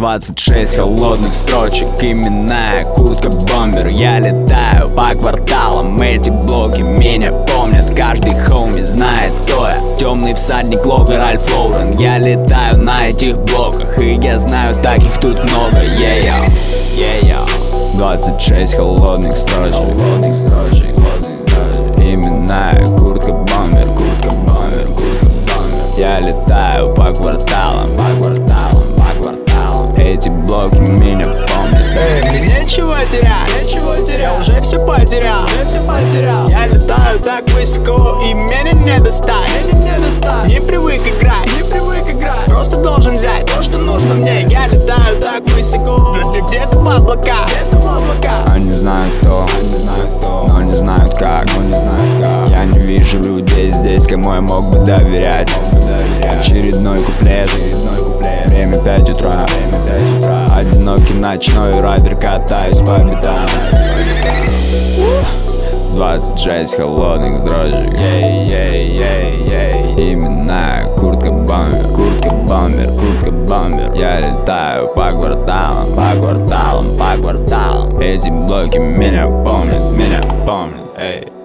26 холодных строчек, именная куртка бомбер. Я летаю по кварталам, эти блоки меня помнят. Каждый хоуми знает, кто я. Темный всадник Логер Ральф Лорен. Я летаю на этих блоках, и я знаю, таких тут много. Yeah, yeah. 26 холодных строчек, именная куртка бомбер, Я летаю по кварталам, эти блоки меня помнят. Мне нечего терять, я уже все потерял. Я летаю так высоко, и меня не достать. Не привык играть, просто должен взять то, что нужно мне. Я летаю так высоко, где-то в облака. Они знают кто, но не знают как. Я не вижу людей здесь, кому я мог бы доверять. Очередной куплет, время 5 утра. Одинокий ночной райдер, катаюсь по битам. 26 холодных строчек, именная куртка бомбер, Я летаю по кварталам, Эти блоки меня помнят, эй.